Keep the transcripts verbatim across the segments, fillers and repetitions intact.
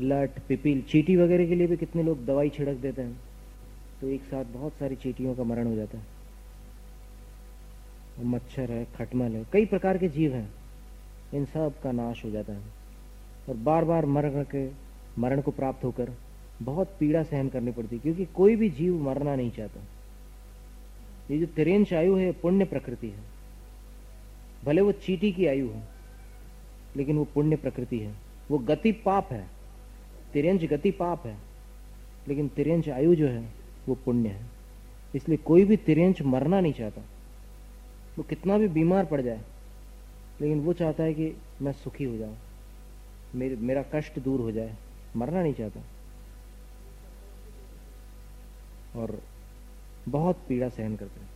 लट, पिपील, चींटी वगैरह के लिए भी कितने लोग दवाई छिड़क देते हैं, तो एक साथ बहुत सारी चींटियों का मरण हो जाता है। और मच्छर है, खटमल है, कई प्रकार के जीव हैं, इन सब का नाश हो जाता है। और बार बार मर के मरण को प्राप्त होकर बहुत पीड़ा सहन करनी पड़ती है, क्योंकि कोई भी जीव मरना नहीं चाहता। ये जो तिरेंच आयु है पुण्य प्रकृति है, भले वो चींटी की आयु है लेकिन वो पुण्य प्रकृति है। वो गति पाप है, तिरेंच गति पाप है, लेकिन तिरेंच आयु जो है वो पुण्य है। इसलिए कोई भी तिरेंच मरना नहीं चाहता, वो कितना भी बीमार पड़ जाए लेकिन वो चाहता है कि मैं सुखी हो जाऊं, मेरे मेरा कष्ट दूर हो जाए, मरना नहीं चाहता। और बहुत पीड़ा सहन करते हैं।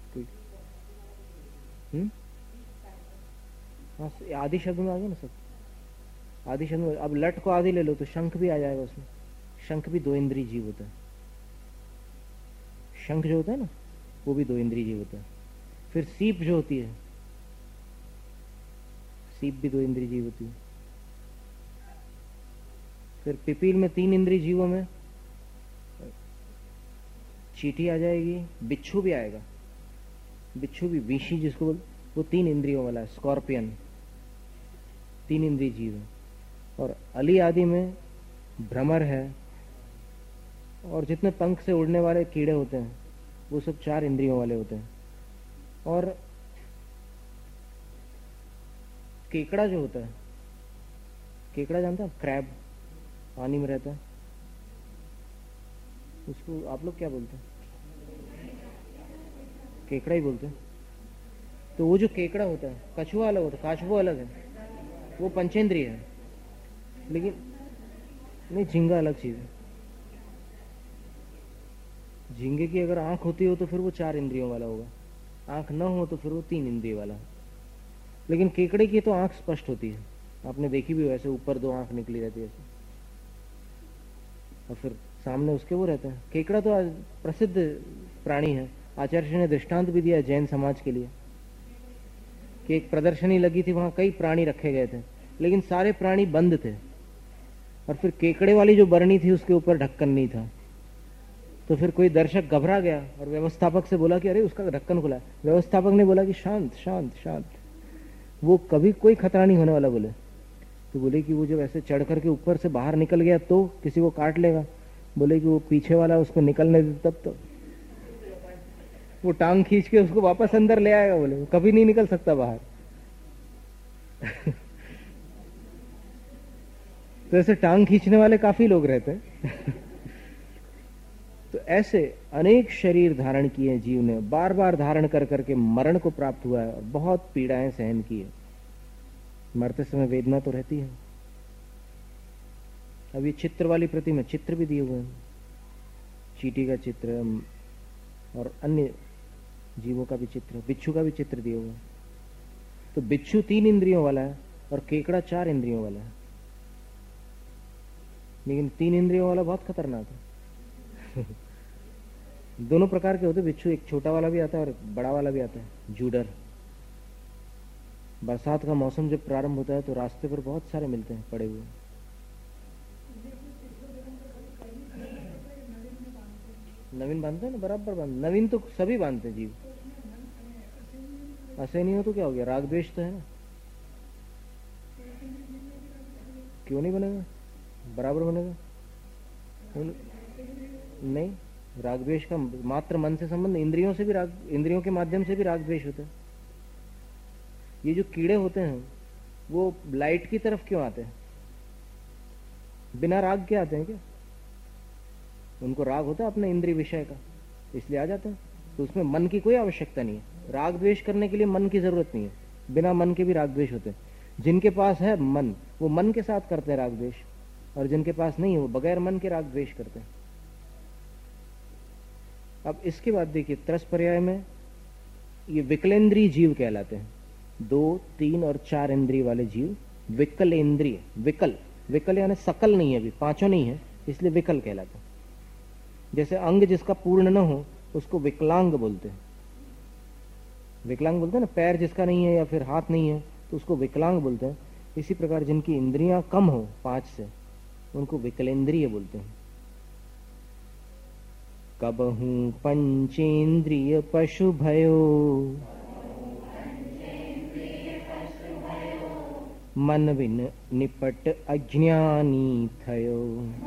हम्म हाँ, आदि शब्द में आ गया ना सब, आदि शब्द में। अब लट को आदि ले लो तो शंख भी आ जाएगा उसमें। शंख भी दो इंद्रिय जीव होता है। शंख जो होता है ना वो भी दो इंद्रिय जीव होता है। फिर सीप जो होती है, सीप भी दो इंद्रिय जीव होती है। फिर पिपील में तीन इंद्रिय जीवों में चींटी आ जाएगी, बिच्छू भी आएगा। बिच्छू भी, विषी जिसको बोल, वो तीन इंद्रियों वाला है। स्कॉर्पियन तीन इंद्रिय जीव है। और अली आदि में भ्रमर है, और जितने पंख से उड़ने वाले कीड़े होते हैं वो सब चार इंद्रियों वाले होते हैं। और केकड़ा जो होता है, केकड़ा जानते हैं, क्रैब, पानी में रहता है, उसको आप लोग क्या बोलते हैं? केकड़ा ही बोलते हैं। तो वो जो केकड़ा होता है, कछुआ अलग होता है, काछुआ अलग है, वो पंचेंद्रिय है। लेकिन नहीं, झींगा अलग चीज है। झींगे की अगर आंख होती हो तो फिर वो चार इंद्रियों वाला होगा, आंख न हो तो फिर वो तीन इंद्रिय वाला है। लेकिन केकड़े की तो आंख स्पष्ट होती है, आपने देखी भी हो, ऐसे ऊपर दो आंख निकली रहती है ऐसे, और फिर सामने उसके वो रहता है। केकड़ा तो प्रसिद्ध प्राणी है। आचार्य ने दृष्टांत भी दिया जैन समाज के लिए कि एक प्रदर्शनी लगी थी, वहां कई प्राणी रखे गए थे, लेकिन सारे प्राणी बंद थे। और फिर केकड़े वाली जो बरनी थी उसके ऊपर ढक्कन नहीं था। तो फिर कोई दर्शक घबरा गया और व्यवस्थापक से बोला कि अरे उसका ढक्कन खुला है। व्यवस्थापक ने बोला कि शांत शांत शांत, वो कभी कोई खतरा नहीं होने वाला। बोले तो बोले कि वो जब ऐसे चढ़ करके ऊपर से बाहर निकल गया तो किसी को काट लेगा। बोले कि वो पीछे वाला उसको निकलने दे, तब तो वो टांग खींच के उसको वापस अंदर ले आएगा। बोले वो कभी नहीं निकल सकता बाहर। तो ऐसे टांग खींचने वाले काफी लोग रहते हैं। तो ऐसे अनेक शरीर धारण किए जीव ने, बार बार धारण कर करके मरण को प्राप्त हुआ है और बहुत पीड़ाएं सहन की है। मरते समय वेदना तो रहती है। अब ये चित्र वाली प्रतिमा, चित्र भी दिए हुए हैं, चींटी का चित्र और अन्य जीवों का भी चित्र, बिच्छू का भी चित्र दिए हुए हैं। तो बिच्छू तीन इंद्रियों वाला है और केकड़ा चार इंद्रियों वाला है। लेकिन तीन इंद्रियों वाला बहुत खतरनाक है। दोनों प्रकार के होते बिच्छू, एक छोटा वाला भी आता है और बड़ा वाला भी आता है, जूडर। बरसात का मौसम जब प्रारंभ होता है तो रास्ते पर बहुत सारे मिलते हैं पड़े हुए। नवीन बांधते हैं ना, बराबर बांध, नवीन तो सभी बांधते हैं जीव। ऐसे नहीं हो तो क्या हो गया, राग द्वेष तो है ना, क्यों नहीं बनेगा, बराबर बनेगा। नहीं, राग द्वेष का मात्र मन से संबंध, इंद्रियों से भी राग, इंद्रियों के माध्यम से भी राग द्वेष होता है। ये जो कीड़े होते हैं वो लाइट की तरफ क्यों आते हैं? बिना राग के आते हैं क्या? उनको राग होता है अपने इंद्रिय विषय का, इसलिए आ जाते हैं। तो उसमें मन की कोई आवश्यकता नहीं है। राग द्वेष करने के लिए मन की जरूरत नहीं है, बिना मन के भी राग द्वेष होते हैं। जिनके पास है मन, वो मन के साथ करते हैं राग द्वेष, और जिनके पास नहीं है वो बगैर मन के राग द्वेष करते हैं। अब इसके बाद देखिए, त्रस पर्याय में ये विकलेंद्रीय जीव कहलाते हैं। दो, तीन और चार इंद्रिय वाले जीव विकल इंद्रिय, विकल, विकल यानी सकल नहीं है, अभी पांचों नहीं है, इसलिए विकल कहलाते हैं। जैसे अंग जिसका पूर्ण न हो उसको विकलांग बोलते हैं। विकलांग बोलते हैं ना, पैर जिसका नहीं है या फिर हाथ नहीं है तो उसको विकलांग बोलते हैं। इसी प्रकार जिनकी इंद्रियां कम हो पांच से, उनको विकलेंद्रिय बोलते हैं। कबहू पंचेंद्रिय पशु भयो, मन बिन निपट अज्ञानी थयो।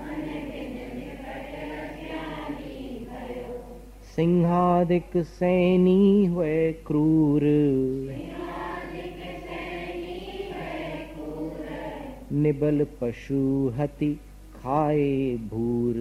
सिंहादिक सैनी हुए क्रूर, निबल पशु हति खाए भूर।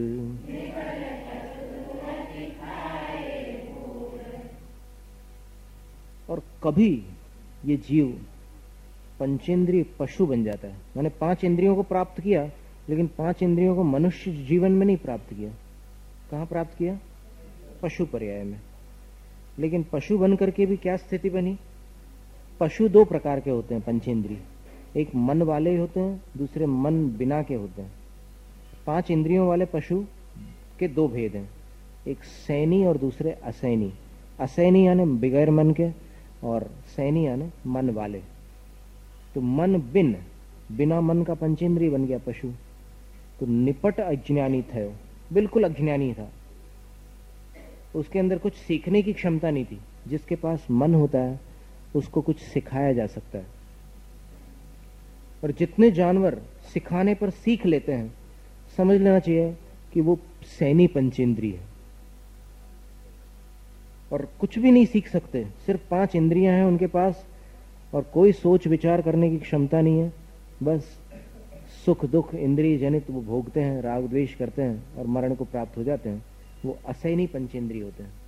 और कभी ये जीव पंचेंद्रिय पशु बन जाता है, मैंने पांच इंद्रियों को प्राप्त किया, लेकिन पांच इंद्रियों को मनुष्य जीवन में नहीं प्राप्त किया। कहां प्राप्त किया? पशु पर्याय में। लेकिन पशु बन करके भी क्या स्थिति बनी? पशु दो प्रकार के होते हैं पंचेंद्रिय, एक मन वाले होते हैं, दूसरे मन बिना के होते हैं। पांच इंद्रियों वाले पशु के दो भेद हैं, एक सैनी और दूसरे असैनी। असैनी यानी बगैर मन के, और सैनी यानी मन वाले। तो मन बिन, बिना मन का पंचेंद्रिय बन गया पशु, तो निपट अज्ञानी थयो, बिल्कुल अज्ञानी था। उसके अंदर कुछ सीखने की क्षमता नहीं थी। जिसके पास मन होता है उसको कुछ सिखाया जा सकता है, और जितने जानवर सिखाने पर सीख लेते हैं, समझ लेना चाहिए कि वो सैनी पंचेंद्रिय है। और कुछ भी नहीं सीख सकते, सिर्फ पांच इंद्रियां हैं उनके पास, और कोई सोच विचार करने की क्षमता नहीं है। बस सुख दुख इंद्रिय जनित वो भोगते हैं, राग द्वेष करते हैं और मरण को प्राप्त हो जाते हैं। वो असैनी पंचेंद्रिय होते हैं।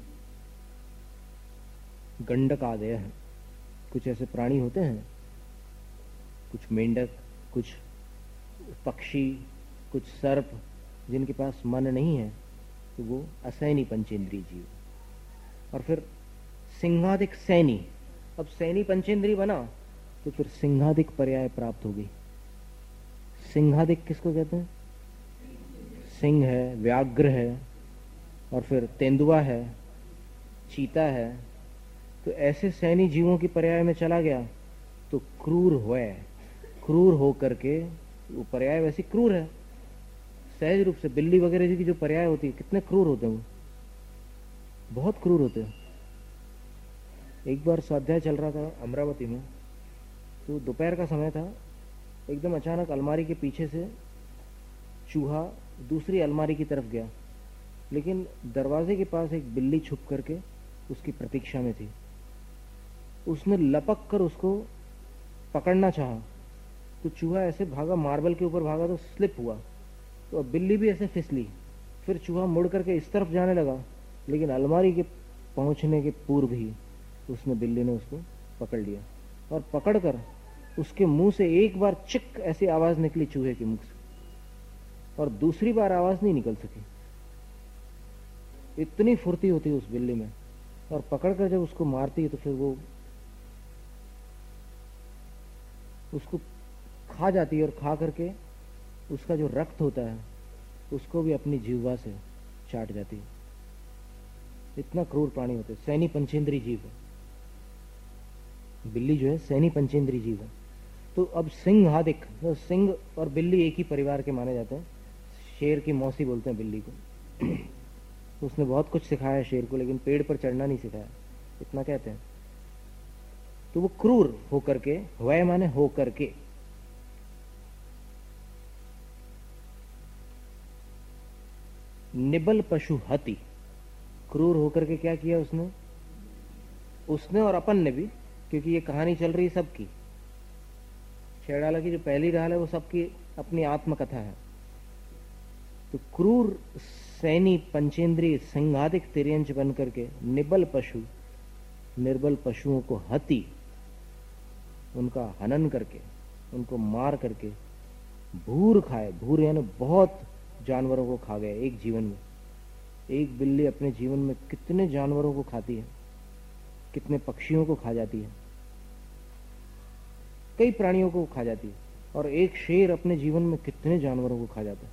गंडक आदय है, कुछ ऐसे प्राणी होते हैं, कुछ मेंढक, कुछ पक्षी, कुछ सर्प, जिनके पास मन नहीं है, तो वो असैनी पंचेंद्रिय जीव। और फिर सिंहादिक सैनी, अब सैनी पंचेंद्रिय बना तो फिर सिंहादिक पर्याय प्राप्त होगी। सिंहादिक किसको कहते हैं? सिंह है, व्याघ्र है, और फिर तेंदुआ है, चीता है। तो ऐसे सैनी जीवों की पर्याय में चला गया तो क्रूर हुए, क्रूर हो करके, वो पर्याय वैसे क्रूर है सहज रूप से। बिल्ली वगैरह जी की जो पर्याय होती है, कितने क्रूर होते हैं वो, बहुत क्रूर होते हैं। एक बार स्वाध्याय चल रहा था अमरावती में, तो दोपहर का समय था, एकदम अचानक अलमारी के पीछे से चूहा दूसरी अलमारी की तरफ गया, लेकिन दरवाजे के पास एक बिल्ली छुप करके उसकी प्रतीक्षा में थी। उसने लपक कर उसको पकड़ना चाहा, तो चूहा ऐसे भागा, मार्बल के ऊपर भागा तो स्लिप हुआ, तो अब बिल्ली भी ऐसे फिसली। फिर चूहा मुड़ करके इस तरफ जाने लगा, लेकिन अलमारी के पहुंचने के पूर्व ही उसने बिल्ली ने उसको पकड़ लिया, और पकड़कर उसके मुंह से एक बार चिक ऐसी आवाज निकली चूहे के मुंह से, और दूसरी बार आवाज नहीं निकल सकी। इतनी फुर्ती होती है उस बिल्ली में, और पकड़कर जब उसको मारती है तो फिर वो उसको खा जाती है, और खा करके उसका जो रक्त होता है उसको भी अपनी जीवा से चाट जाती है। इतना क्रूर प्राणी होते हैं, सैनी पंचेंद्रिय जीव है। बिल्ली जो है सैनी पंचेंद्रिय जीव है। तो अब सिंहादिक, तो सिंह और बिल्ली एक ही परिवार के माने जाते हैं। शेर की मौसी बोलते हैं बिल्ली को। उसने बहुत कुछ सिखाया शेर को, लेकिन पेड़ पर चढ़ना नहीं सिखाया, इतना कहते हैं। तो वो क्रूर होकर के, वह माने होकर के, निबल पशु हति, क्रूर होकर के क्या किया उसने उसने और अपन ने भी, क्योंकि ये कहानी चल रही सबकी, शेरडाला की जो पहली राल है वो सबकी अपनी आत्मकथा है। तो क्रूर सैनी पंचेंद्रिय सिंहादिक तिर्यंच बन करके निबल पशु, निर्बल पशुओं को हति, उनका हनन करके, उनको मार करके भूर खाए। भूर यानी बहुत जानवरों को खा गए एक जीवन में। एक बिल्ली अपने जीवन में कितने जानवरों को खाती है, कितने पक्षियों को खा जाती है, कई प्राणियों को खा जाती है। और एक शेर अपने जीवन में कितने जानवरों को खा जाता है,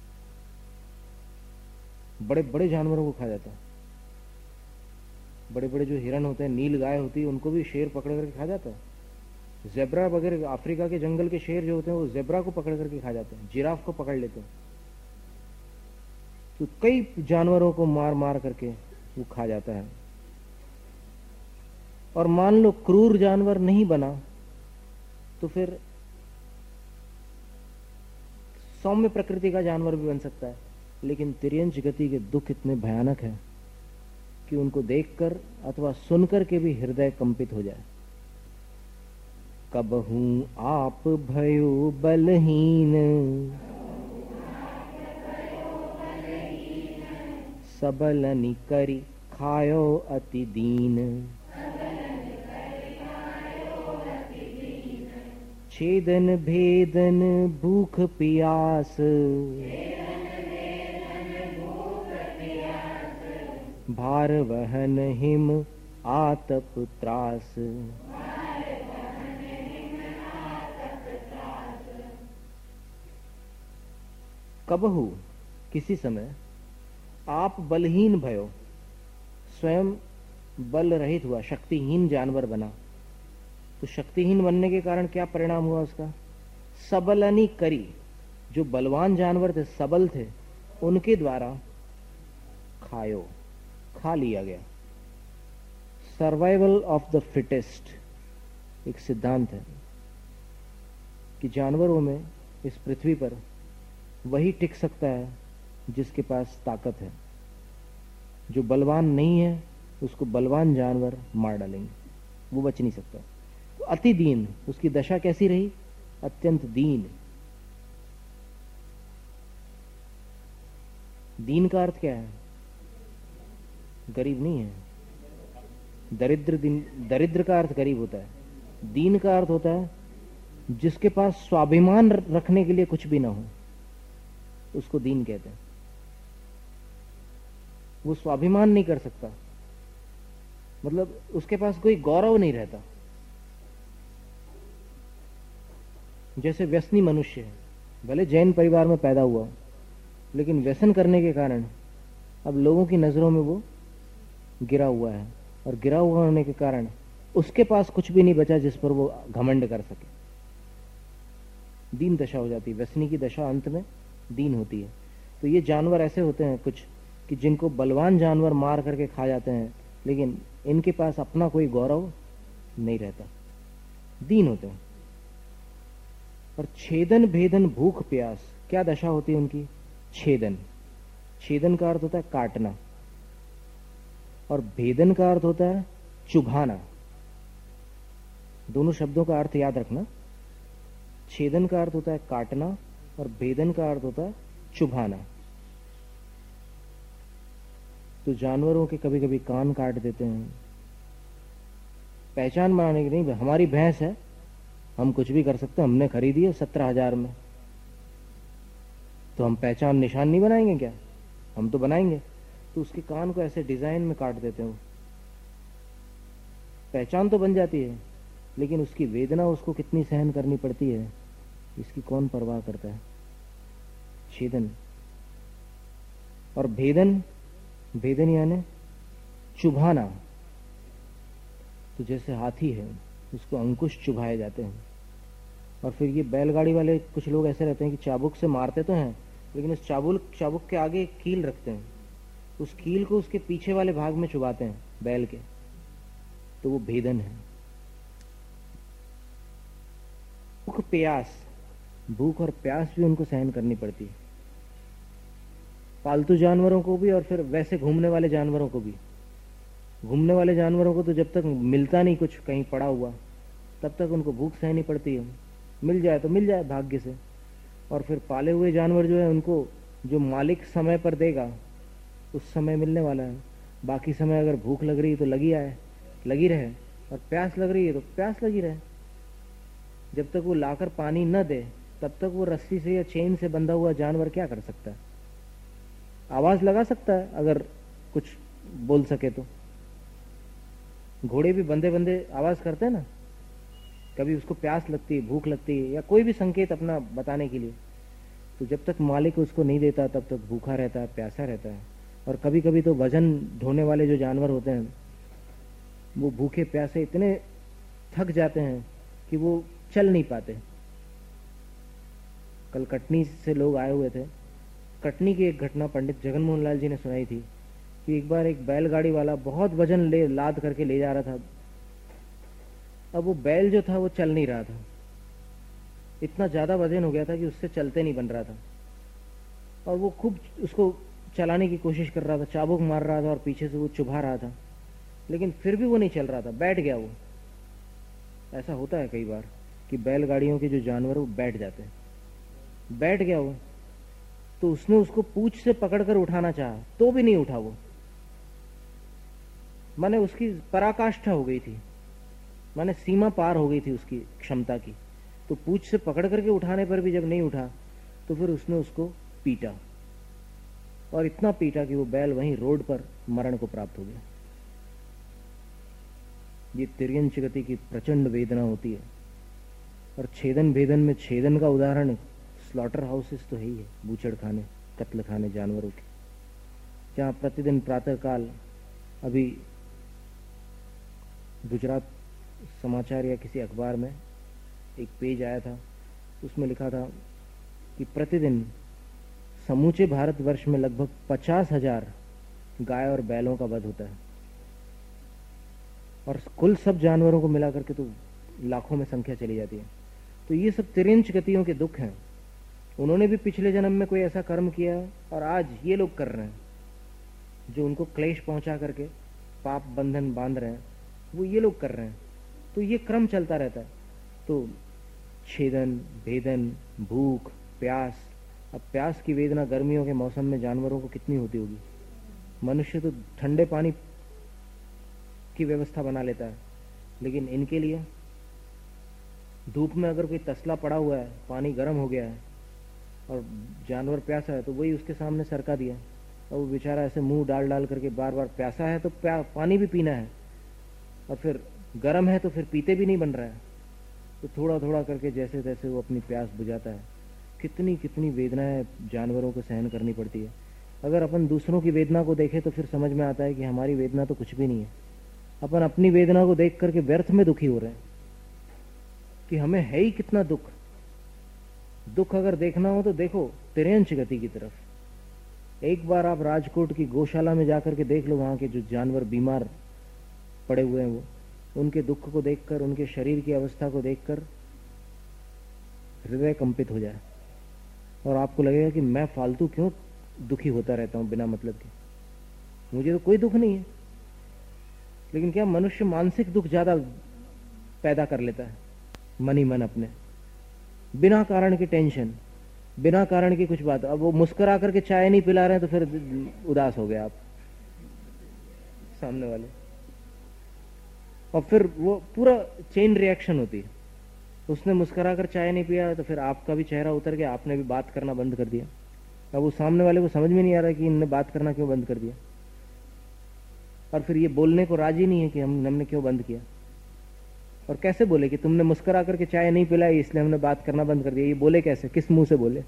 बड़े बड़े जानवरों को खा जाता है। बड़े बड़े जो हिरन होते हैं, नील गाय होती है, उनको भी शेर पकड़ करके खा जाता है। जेब्रा वगैरह, अफ्रीका के जंगल के शेर जो होते हैं वो जेब्रा को पकड़ करके खा जाते हैं, जिराफ को पकड़ लेते हैं। तो कई जानवरों को मार मार करके वो खा जाता है। और मान लो क्रूर जानवर नहीं बना तो फिर सौम्य प्रकृति का जानवर भी बन सकता है। लेकिन तिर्यंच गति के दुख इतने भयानक है कि उनको देखकर अथवा सुनकर के भी हृदय कंपित हो जाए। कबहू आप भयो बलहीन, सबलनि करि खायो अति दीन। छेदन भेदन भूख प्यास, भार वहन हिम आतप त्रास। कबहू किसी समय, आप बलहीन भयो, स्वयं बल रहित हुआ, शक्तिहीन जानवर बना। तो शक्तिहीन बनने के कारण क्या परिणाम हुआ उसका? सबलनी करी, जो बलवान जानवर थे, सबल थे, उनके द्वारा खायो, खा लिया गया। सर्वाइवल ऑफ द फिटेस्ट एक सिद्धांत है कि जानवरों में इस पृथ्वी पर वही टिक सकता है जिसके पास ताकत है। जो बलवान नहीं है उसको बलवान जानवर मार डालेंगे, वो बच नहीं सकता। तो अति दीन, उसकी दशा कैसी रही? अत्यंत दीन। दीन का अर्थ क्या है? गरीब नहीं है। दरिद्र दिन, दरिद्र का अर्थ गरीब होता है। दीन का अर्थ होता है जिसके पास स्वाभिमान रखने के लिए कुछ भी ना हो, उसको दीन कहते हैं। वो स्वाभिमान नहीं कर सकता, मतलब उसके पास कोई गौरव नहीं रहता। जैसे व्यसनी मनुष्य है, भले जैन परिवार में पैदा हुआ, लेकिन व्यसन करने के कारण अब लोगों की नजरों में वो गिरा हुआ है, और गिरा हुआ होने के कारण उसके पास कुछ भी नहीं बचा जिस पर वो घमंड कर सके। दीन दशा हो जाती है, व्यसनी की दशा अंत में दीन होती है। तो ये जानवर ऐसे होते हैं कुछ कि जिनको बलवान जानवर मार करके खा जाते हैं, लेकिन इनके पास अपना कोई गौरव नहीं रहता, दीन होते हैं। और छेदन भेदन भूख प्यास, क्या दशा होती है उनकी? छेदन, छेदन का अर्थ होता है काटना, और भेदन का अर्थ होता है चुभाना। दोनों शब्दों का अर्थ याद रखना। छेदन का अर्थ होता है काटना और भेदन का अर्थ होता है चुभाना। तो जानवरों के कभी कभी कान काट देते हैं, पहचान बनाने की नहीं। हमारी भैंस है, हम कुछ भी कर सकते हैं, हमने खरीदी है सत्रह हजार में, तो हम पहचान निशान नहीं बनाएंगे क्या? हम तो बनाएंगे। तो उसके कान को ऐसे डिजाइन में काट देते हैं, पहचान तो बन जाती है, लेकिन उसकी वेदना उसको कितनी सहन करनी पड़ती है, इसकी कौन परवाह करता है? छेदन। और भेदन, भेदन यानी चुभाना। तो जैसे हाथी है, उसको अंकुश चुभाए जाते हैं। और फिर ये बैलगाड़ी वाले कुछ लोग ऐसे रहते हैं कि चाबुक से मारते तो हैं, लेकिन उस चाबुक चाबुक के आगे कील रखते हैं, उस कील को उसके पीछे वाले भाग में चुभाते हैं बैल के, तो वो भेदन है। भूख प्यास, भूख और प्यास भी उनको सहन करनी पड़ती है, पालतू जानवरों को भी और फिर वैसे घूमने वाले जानवरों को भी। घूमने वाले जानवरों को तो जब तक मिलता नहीं कुछ कहीं पड़ा हुआ, तब तक उनको भूख सहनी पड़ती है। मिल जाए तो मिल जाए भाग्य से। और फिर पाले हुए जानवर जो है, उनको जो मालिक समय पर देगा उस समय मिलने वाला है। बाकी समय अगर भूख लग रही है तो लगी आए, लगी रहे, और प्यास लग रही है तो प्यास लगी रहे। जब तक वो लाकर पानी न दे तब तक वो रस्सी से या चेन से बंधा हुआ जानवर क्या कर सकता है? आवाज लगा सकता है अगर कुछ बोल सके तो। घोड़े भी बंधे बंधे आवाज करते हैं ना, कभी उसको प्यास लगती है, भूख लगती है, या कोई भी संकेत अपना बताने के लिए। तो जब तक मालिक उसको नहीं देता तब तक भूखा रहता है, प्यासा रहता है। और कभी कभी तो वजन ढोने वाले जो जानवर होते हैं, वो भूखे प्यासे इतने थक जाते हैं कि वो चल नहीं पाते। कल कटनी से लोग आए हुए थे। कटनी की एक घटना पंडित जगन मोहन लाल जी ने सुनाई थी कि एक बार एक बैलगाड़ी वाला बहुत वजन ले लाद करके ले जा रहा था। अब वो बैल जो था वो चल नहीं रहा था, इतना ज्यादा वजन हो गया था कि उससे चलते नहीं बन रहा था। और वो खूब उसको चलाने की कोशिश कर रहा था, चाबुक मार रहा था और पीछे से वो चुभा रहा था, लेकिन फिर भी वो नहीं चल रहा था, बैठ गया वो। ऐसा होता है कई बार कि बैलगाड़ियों के जो जानवर वो बैठ जाते हैं। बैठ गया वो, तो उसने उसको पूंछ से पकड़कर उठाना चाहा तो भी नहीं उठा वो। माने उसकी पराकाष्ठा हो गई थी, माने सीमा पार हो गई थी उसकी क्षमता की। तो पूंछ से पकड़ करके उठाने पर भी जब नहीं उठा तो फिर उसने उसको पीटा, और इतना पीटा कि वो बैल वहीं रोड पर मरण को प्राप्त हो गया। ये तिर्यंच गति की प्रचंड वेदना होती है। और छेदन भेदन में छेदन का उदाहरण स्लॉटर हाउसेस तो है ही है, बूचड़ खाने, कत्ल खाने जानवरों के, जहां प्रतिदिन प्रातःकाल, अभी गुजरात समाचार या किसी अखबार में एक पेज आया था, उसमें लिखा था कि प्रतिदिन समूचे भारतवर्ष में लगभग पचास हजार गाय और बैलों का वध होता है, और कुल सब जानवरों को मिलाकर के तो लाखों में संख्या चली जाती है। तो ये सब तिर्यंच गतियों के दुख हैं। उन्होंने भी पिछले जन्म में कोई ऐसा कर्म किया और आज ये लोग कर रहे हैं, जो उनको क्लेश पहुंचा करके पाप बंधन बांध रहे हैं, वो ये लोग कर रहे हैं। तो ये क्रम चलता रहता है। तो छेदन, भेदन, भूख, प्यास। अब प्यास की वेदना गर्मियों के मौसम में जानवरों को कितनी होती होगी। मनुष्य तो ठंडे पानी की व्यवस्था बना लेता है, लेकिन इनके लिए धूप में अगर कोई तसला पड़ा हुआ है, पानी गर्म हो गया है और जानवर प्यासा है, तो वही उसके सामने सरका दिया, और वो बेचारा ऐसे मुंह डाल डाल करके बार बार, प्यासा है तो प्या, पानी भी पीना है, और फिर गर्म है तो फिर पीते भी नहीं बन रहा है, तो थोड़ा थोड़ा करके जैसे तैसे वो अपनी प्यास बुझाता है। कितनी कितनी वेदनाएं जानवरों को सहन करनी पड़ती है। अगर अपन दूसरों की वेदना को देखें तो फिर समझ में आता है कि हमारी वेदना तो कुछ भी नहीं है। अपन अपनी वेदना को देख करके व्यर्थ में दुखी हो रहे हैं कि हमें है ही कितना दुख। दुख अगर देखना हो तो देखो तिर्यंच गति की तरफ। एक बार आप राजकोट की गौशाला में जाकर के देख लो, वहां के जो जानवर बीमार पड़े हुए हैं, वो उनके दुख को देखकर, उनके शरीर की अवस्था को देखकर हृदय कंपित हो जाए, और आपको लगेगा कि मैं फालतू क्यों दुखी होता रहता हूं बिना मतलब के, मुझे तो कोई दुख नहीं है। लेकिन क्या मनुष्य मानसिक दुख ज्यादा पैदा कर लेता है, मन ही मन अपने, बिना कारण की टेंशन, बिना कारण की कुछ बात। अब वो मुस्कुरा करके चाय नहीं पिला रहे हैं तो फिर उदास हो गए आप सामने वाले, और फिर वो पूरा चेन रिएक्शन होती है। उसने मुस्कुरा कर चाय नहीं पिया तो फिर आपका भी चेहरा उतर गया, आपने भी बात करना बंद कर दिया। अब वो सामने वाले को समझ में नहीं आ रहा कि इनने बात करना क्यों बंद कर दिया, और फिर ये बोलने को राजी नहीं है कि हम हमने क्यों बंद किया। और कैसे बोले कि तुमने मुस्कुरा करके चाय नहीं पिलाई इसलिए हमने बात करना बंद कर दिया। ये बोले कैसे, किस मुंह से बोले?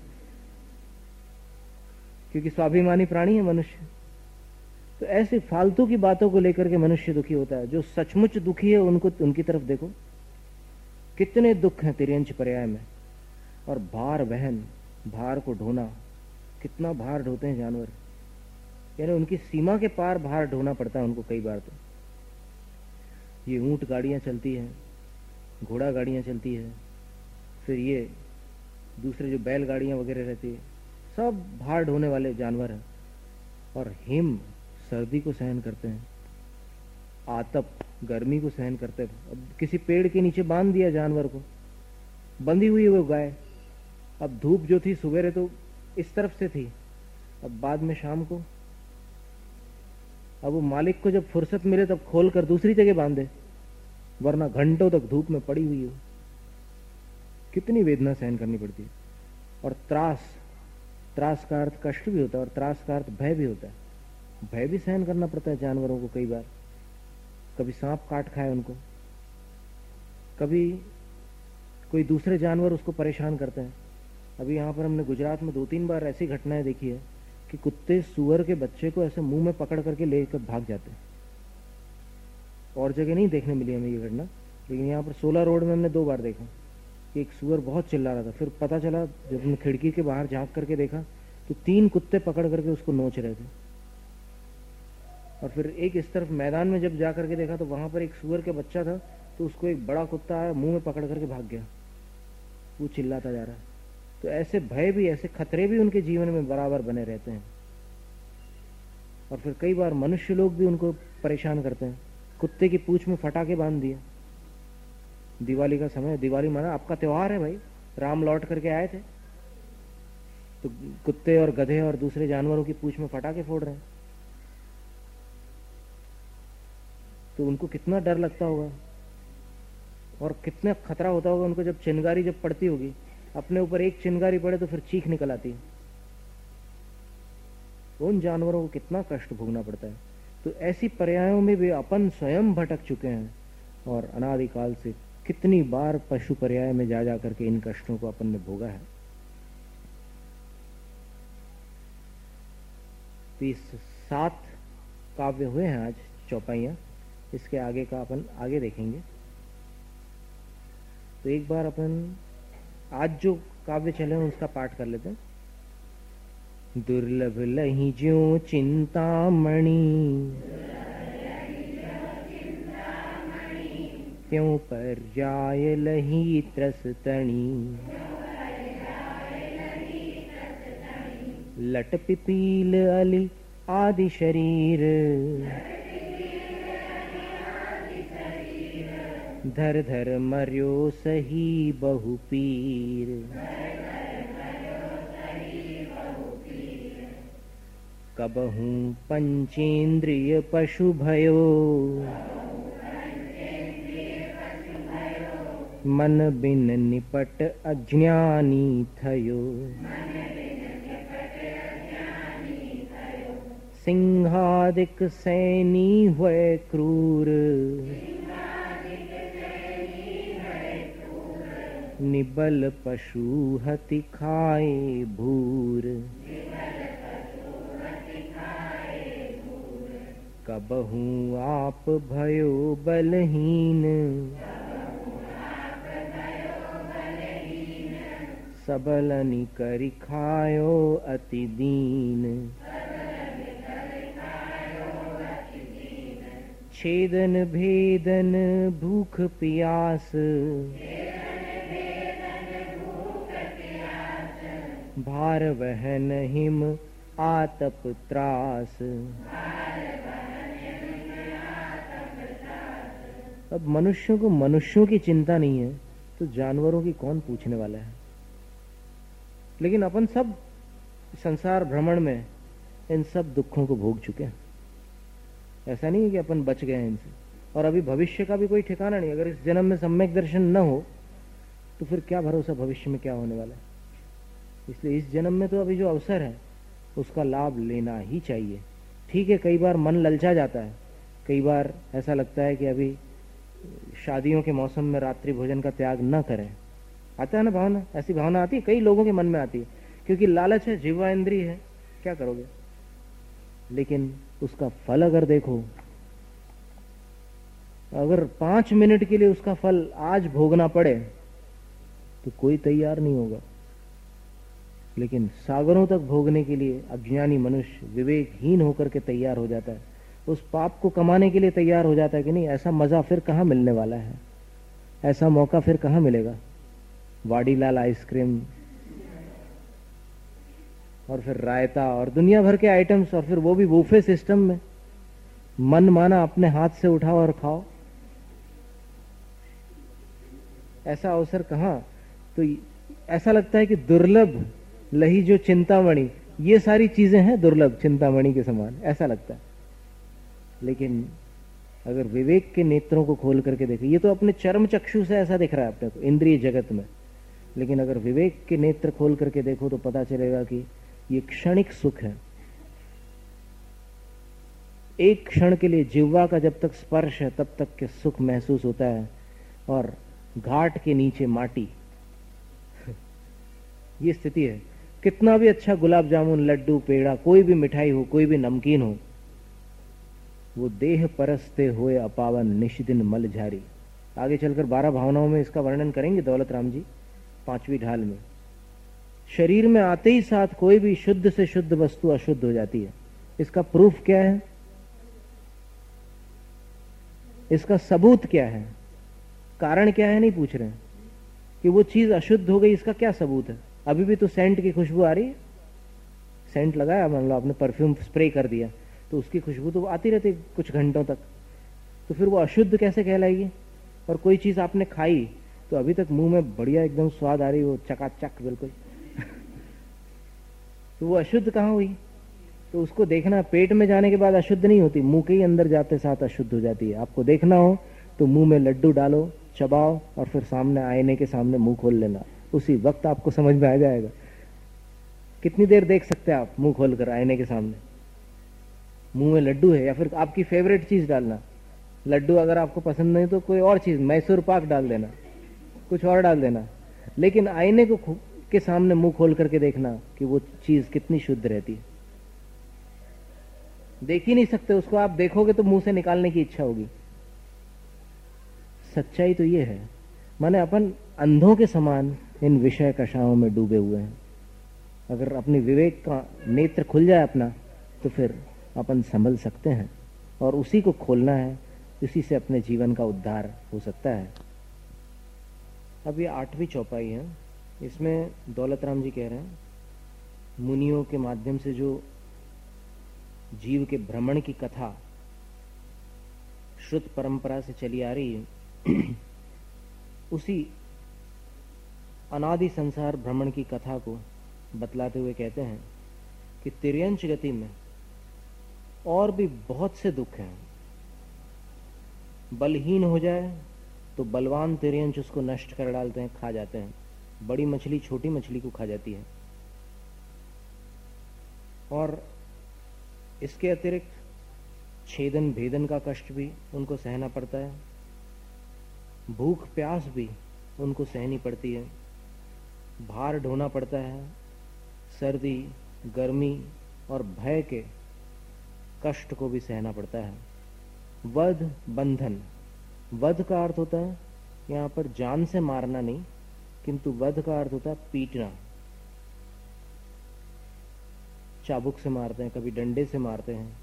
क्योंकि स्वाभिमानी प्राणी है मनुष्य। तो ऐसी फालतू की बातों को लेकर के मनुष्य दुखी होता है। जो सचमुच दुखी है उनको, उनकी तरफ देखो, कितने दुख हैं तिर्यंच पर्याय में। और भार वहन, भार को ढोना, कितना भार ढोते हैं जानवर, यानी उनकी सीमा के पार भार ढोना पड़ता है उनको कई बार। तो ये ऊंट गाड़ियां चलती हैं, घोड़ा गाड़ियां चलती है, फिर ये दूसरे जो बैल गाड़ियां वगैरह रहती है, सब भार ढोने वाले जानवर हैं। और हिम सर्दी को सहन करते हैं, आतप गर्मी को सहन करते हैं। अब किसी पेड़ के नीचे बांध दिया जानवर को, बंधी हुई है वो गाय। अब धूप जो थी सवेरे तो इस तरफ से थी, अब बाद में शाम को, अब वो मालिक को जब फुर्सत मिले तब खोल कर दूसरी जगह बांधे, वरना घंटों तक धूप में पड़ी हुई हो। कितनी वेदना सहन करनी पड़ती है। और त्रास, त्रास का अर्थ कष्ट भी होता है और त्रास का अर्थ भय भी होता है। भय भी सहन करना पड़ता है जानवरों को कई बार। कभी सांप काट खाए उनको, कभी कोई दूसरे जानवर उसको परेशान करते हैं। अभी यहाँ पर हमने गुजरात में दो तीन बार ऐसी घटनाएं देखी है कि कुत्ते सुअर के बच्चे को ऐसे मुंह में पकड़ करके लेकर भाग जाते हैं। और जगह नहीं देखने मिली हमें ये घटना, लेकिन यहाँ पर सोलह रोड में हमने दो बार देखा कि एक सुअर बहुत चिल्ला रहा था। फिर पता चला जब हमने खिड़की के बाहर झांक करके देखा तो तीन कुत्ते पकड़ करके उसको नोच रहे थे। और फिर एक इस तरफ मैदान में जब जा करके देखा तो वहां पर एक सुअर के बच्चा था, तो उसको एक बड़ा कुत्ता आया, मुंह में पकड़ करके भाग गया, वो चिल्लाता जा रहा है। तो ऐसे भय भी, ऐसे खतरे भी उनके जीवन में बराबर बने रहते हैं। और फिर कई बार मनुष्य लोग भी उनको परेशान करते हैं। कुत्ते की पूंछ में फटाके बांध दिए। दिवाली का समय, दिवाली माना आपका त्योहार है भाई, राम लौट करके आए थे, तो कुत्ते और गधे और दूसरे जानवरों की पूंछ में फटाके फोड़ रहे हैं। तो उनको कितना डर लगता होगा और कितना खतरा होता होगा उनको जब चिंगारी जब पड़ती होगी। अपने ऊपर एक चिंगारी पड़े तो फिर चीख निकल आती है। उन जानवरों को कितना कष्ट भोगना पड़ता है। तो ऐसी पर्यायों में भी अपन स्वयं भटक चुके हैं और अनादिकाल से कितनी बार पशु पर्याय में जा जा करके इन कष्टों को अपन ने भोगा है। तो इस सात काव्य हुए हैं आज चौपाइयां, इसके आगे का अपन आगे देखेंगे। तो एक बार अपन आज जो काव्य चले हैं उसका पाठ कर लेते हैं। दुर्लभ लही ज्यों चिंतामणि, त्यों पर्याय लही त्रसतणी। लट पिपील अली आदि शरीर, धर धर मर्यो सही बहु पीर। कबहू पंचेन्द्रिय पशु भयो, मन बिन निपट अज्ञानी थयो। सिंहादिक सैनी हुए क्रूर, निबल पशु हति खाए भूर। कबहू आप भयो बलहीन, सबलनि करि खायो अति दीन। छेदन भेदन भूख प्यास, भार वहन हिम आतप त्रास। अब मनुष्यों को मनुष्यों की चिंता नहीं है तो जानवरों की कौन पूछने वाला है। लेकिन अपन सब संसार भ्रमण में इन सब दुखों को भोग चुके हैं। ऐसा नहीं है कि अपन बच गए हैं इनसे। और अभी भविष्य का भी कोई ठिकाना नहीं। अगर इस जन्म में सम्यक दर्शन न हो तो फिर क्या भरोसा भविष्य में क्या होने वाला है। इसलिए इस जन्म में तो अभी जो अवसर है उसका लाभ लेना ही चाहिए। ठीक है, कई बार मन ललचा जाता है, कई बार ऐसा लगता है कि अभी शादियों के मौसम में रात्रि भोजन का त्याग न करें। आता है ना भावना, ऐसी भावना आती है, कई लोगों के मन में आती है, क्योंकि लालच है, जीवा इंद्रिय है, क्या करोगे। लेकिन उसका फल अगर देखो, अगर पांच मिनट के लिए उसका फल आज भोगना पड़े तो कोई तैयार नहीं होगा। लेकिन सागरों तक भोगने के लिए अज्ञानी मनुष्य विवेकहीन होकर के तैयार हो जाता है, उस पाप को कमाने के लिए तैयार हो जाता है कि नहीं, ऐसा मजा फिर कहां मिलने वाला है, ऐसा मौका फिर कहां मिलेगा। वाडीलाल आइसक्रीम और फिर रायता और दुनिया भर के आइटम्स, और फिर वो भी बूफे सिस्टम में, मन माना अपने हाथ से उठाओ और खाओ। ऐसा अवसर कहां। तो ऐसा लगता है कि दुर्लभ लही जो चिंतामणि, ये सारी चीजें हैं दुर्लभ चिंतामणि के समान, ऐसा लगता है। लेकिन अगर विवेक के नेत्रों को खोल करके देखें, ये तो अपने चर्म चक्षु से ऐसा दिख रहा है अपने को इंद्रिय जगत में, लेकिन अगर विवेक के नेत्र खोल करके देखो तो पता चलेगा कि ये क्षणिक सुख है। एक क्षण के लिए जिह्वा का जब तक स्पर्श है तब तक के सुख महसूस होता है, और घाट के नीचे माटी ये स्थिति है। कितना भी अच्छा गुलाब जामुन, लड्डू, पेड़ा, कोई भी मिठाई हो, कोई भी नमकीन हो, वो देह परसते हुए अपावन निष्दिन मल झारी, आगे चलकर बारह भावनाओं में इसका वर्णन करेंगे दौलत राम जी पांचवी ढाल में। शरीर में आते ही साथ कोई भी शुद्ध से शुद्ध वस्तु अशुद्ध हो जाती है। इसका प्रूफ क्या है, इसका सबूत क्या है, कारण क्या है नहीं पूछ रहे हैं कि वो चीज अशुद्ध हो गई, इसका क्या सबूत है। अभी भी तो सेंट की खुशबू आ रही है, सेंट लगाया, मान लो आपने परफ्यूम स्प्रे कर दिया तो उसकी खुशबू तो आती रहती कुछ घंटों तक, तो फिर वो अशुद्ध कैसे कहलाएगी। और कोई चीज आपने खाई तो अभी तक मुंह में बढ़िया एकदम स्वाद आ रही, वो चकाचक बिल्कुल तो वो अशुद्ध कहाँ हुई। तो उसको देखना, पेट में जाने के बाद अशुद्ध नहीं होती, मुंह के ही अंदर जाते साथ अशुद्ध हो जाती है। आपको देखना हो तो मुंह में लड्डू डालो, चबाओ और फिर सामने आईने के सामने मुंह खोल लेना, उसी वक्त आपको समझ में आ जाएगा। कितनी देर देख सकते हैं आप मुंह खोलकर आईने के सामने, मुंह में लड्डू है या फिर आपकी फेवरेट चीज डालना। लड्डू अगर आपको पसंद नहीं तो कोई और चीज, मैसूर पाक डाल देना, कुछ और डाल देना, लेकिन आईने को के सामने मुंह खोल करके देखना कि वो चीज कितनी शुद्ध रहती है। देख ही नहीं सकते उसको, आप देखोगे तो मुंह से निकालने की इच्छा होगी। सच्चाई तो ये है, माने अपन अंधों के समान इन विषय कषायों में डूबे हुए हैं। अगर अपनी विवेक का नेत्र खुल जाए अपना तो फिर अपन संभल सकते हैं, और उसी को खोलना है, इसी से अपने जीवन का उद्धार हो सकता है। अब ये आठवीं चौपाई है, इसमें दौलत राम जी कह रहे हैं मुनियों के माध्यम से जो जीव के भ्रमण की कथा श्रुत परंपरा से चली आ रही है उसी अनादि संसार भ्रमण की कथा को बतलाते हुए कहते हैं कि तिर्यंच गति में और भी बहुत से दुख हैं। बलहीन हो जाए तो बलवान तिर्यंच उसको नष्ट कर डालते हैं, खा जाते हैं। बड़ी मछली छोटी मछली को खा जाती है। और इसके अतिरिक्त छेदन भेदन का कष्ट भी उनको सहना पड़ता है, भूख प्यास भी उनको सहनी पड़ती है, भार ढोना पड़ता है, सर्दी गर्मी और भय के कष्ट को भी सहना पड़ता है। वध बंधन, वध का अर्थ होता है यहाँ पर जान से मारना नहीं, किंतु वध का अर्थ होता है पीटना। चाबुक से मारते हैं, कभी डंडे से मारते हैं,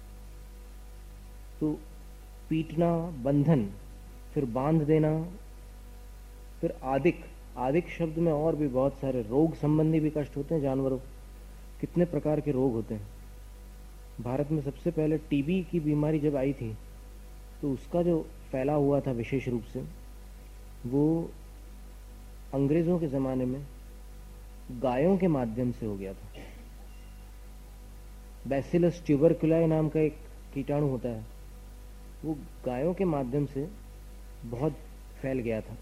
तो पीटना, बंधन, फिर बांध देना, फिर आदिक। आदिक शब्द में और भी बहुत सारे रोग संबंधी भी कष्ट होते हैं जानवरों। कितने प्रकार के रोग होते हैं। भारत में सबसे पहले टीबी की बीमारी जब आई थी तो उसका जो फैला हुआ था विशेष रूप से, वो अंग्रेजों के जमाने में गायों के माध्यम से हो गया था। बैसिलस ट्यूबरकुलाई नाम का एक कीटाणु होता है, वो गायों के माध्यम से बहुत फैल गया था।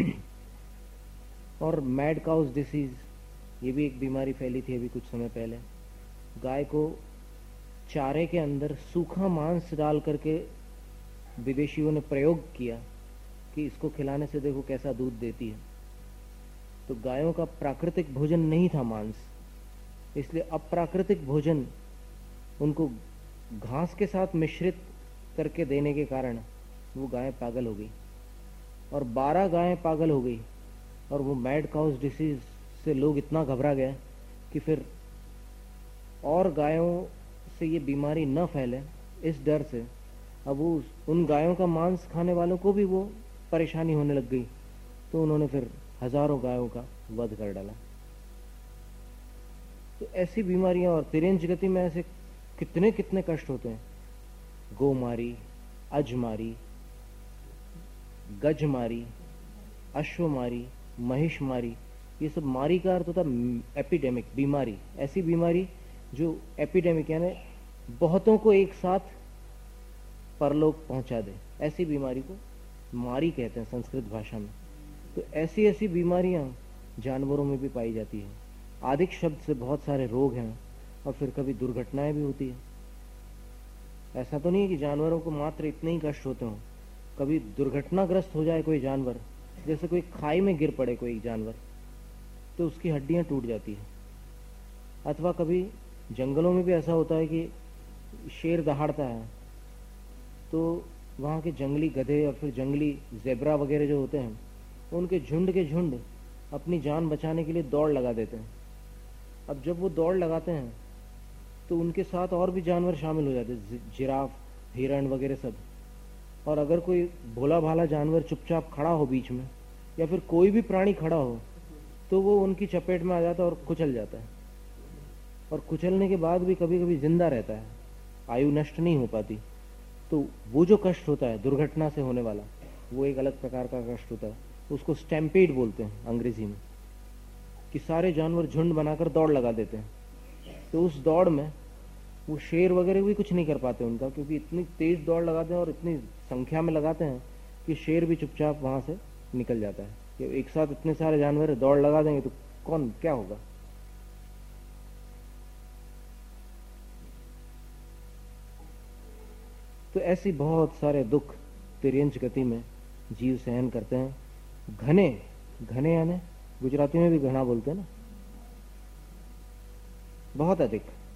और मैड काउस डिसीज, ये भी एक बीमारी फैली थी अभी कुछ समय पहले। गाय को चारे के अंदर सूखा मांस डाल करके विदेशियों ने प्रयोग किया कि इसको खिलाने से देखो कैसा दूध देती है। तो गायों का प्राकृतिक भोजन नहीं था मांस, इसलिए अप्राकृतिक भोजन उनको घास के साथ मिश्रित करके देने के कारण वो गाय पागल हो गई, और बारह गायें पागल हो गई। और वो मैड काउस डिसीज से लोग इतना घबरा गए कि फिर और गायों से ये बीमारी न फैले, इस डर से अब वो उन गायों का मांस खाने वालों को भी वो परेशानी होने लग गई। तो उन्होंने फिर हजारों गायों का वध कर डाला। तो ऐसी बीमारियां, और तिर्यंच गति में ऐसे कितने कितने कष्ट होते हैं। गोमारी, अजमारी, गजमारी, अश्वमारी, महिषमारी, ये सब मारी का अर्थ होता है एपिडेमिक, बीमारी। ऐसी बीमारी जो एपिडेमिक यानी बहुतों को एक साथ परलोक पहुंचा दे, ऐसी बीमारी को मारी कहते हैं संस्कृत भाषा में। तो ऐसी ऐसी बीमारियां जानवरों में भी पाई जाती है। आदिक शब्द से बहुत सारे रोग हैं, और फिर कभी दुर्घटनाएं भी होती है। ऐसा तो नहीं है कि जानवरों को मात्र इतने ही कष्ट होते हों। कभी दुर्घटनाग्रस्त हो जाए कोई जानवर, जैसे कोई खाई में गिर पड़े कोई जानवर, तो उसकी हड्डियां टूट जाती है। अथवा कभी जंगलों में भी ऐसा होता है कि शेर दहाड़ता है तो वहाँ के जंगली गधे और फिर जंगली जेब्रा वगैरह जो होते हैं, उनके झुंड के झुंड अपनी जान बचाने के लिए दौड़ लगा देते हैं। अब जब वो दौड़ लगाते हैं तो उनके साथ और भी जानवर शामिल हो जाते हैं, जिराफ, हिरण वगैरह सब। और अगर कोई भोला भाला जानवर चुपचाप खड़ा हो बीच में, या फिर कोई भी प्राणी खड़ा हो, तो वो उनकी चपेट में आ जाता है और कुचल जाता है। और कुचलने के बाद भी कभी कभी जिंदा रहता है, आयु नष्ट नहीं हो पाती। तो वो जो कष्ट होता है दुर्घटना से होने वाला, वो एक अलग प्रकार का कष्ट होता है। उसको स्टैम्पेड बोलते हैं अंग्रेजी में, कि सारे जानवर झुंड बनाकर दौड़ लगा देते हैं। तो उस दौड़ में वो शेर वगैरह भी कुछ नहीं कर पाते उनका, क्योंकि इतनी तेज दौड़ लगाते हैं और इतनी संख्या में लगाते हैं कि शेर भी चुपचाप वहां से निकल जाता है। कि एक साथ इतने सारे जानवर दौड़ लगा देंगे तो कौन क्या होगा। तो ऐसी बहुत सारे दुख तिर्यंच गति में जीव सहन करते हैं। घने घने यानी गुजराती में भी घना बोलते हैं ना, बहुत अधिक